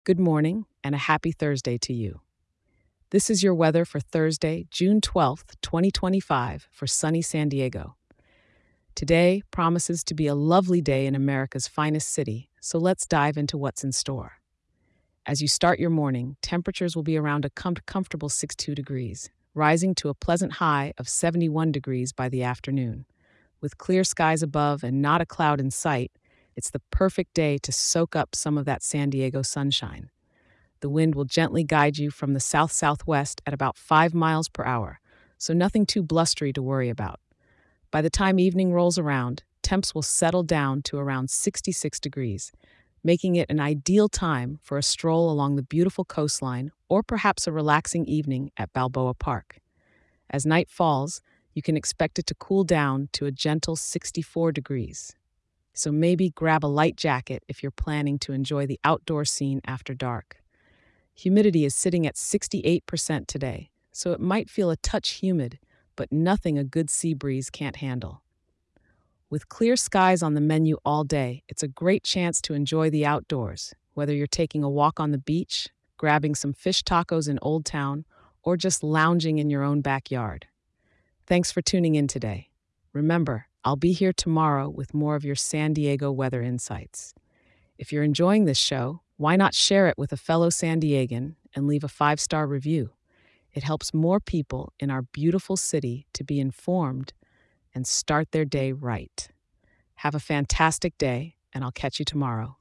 Good morning and a happy Thursday to you. This is your weather for Thursday, June 12th, 2025, for sunny San Diego. Today promises to be a lovely day in America's finest city, so let's dive into what's in store. As you start your morning, temperatures will be around a comfortable 62 degrees, rising to a pleasant high of 71 degrees by the afternoon. With clear skies above and not a cloud in sight, it's the perfect day to soak up some of that San Diego sunshine. The wind will gently guide you from the south southwest at about 5 miles per hour, so nothing too blustery to worry about. By the time evening rolls around, temps will settle down to around 66 degrees, making it an ideal time for a stroll along the beautiful coastline or perhaps a relaxing evening at Balboa Park. As night falls, you can expect it to cool down to a gentle 64 degrees. So maybe grab a light jacket if you're planning to enjoy the outdoor scene after dark. Humidity is sitting at 68% today, so it might feel a touch humid, but nothing a good sea breeze can't handle. With clear skies on the menu all day, it's a great chance to enjoy the outdoors, whether you're taking a walk on the beach, grabbing some fish tacos in Old Town, or just lounging in your own backyard. Thanks for tuning in today. Remember, I'll be here tomorrow with more of your San Diego weather insights. If you're enjoying this show, why not share it with a fellow San Diegan and leave a 5-star review? It helps more people in our beautiful city to be informed and start their day right. Have a fantastic day, and I'll catch you tomorrow.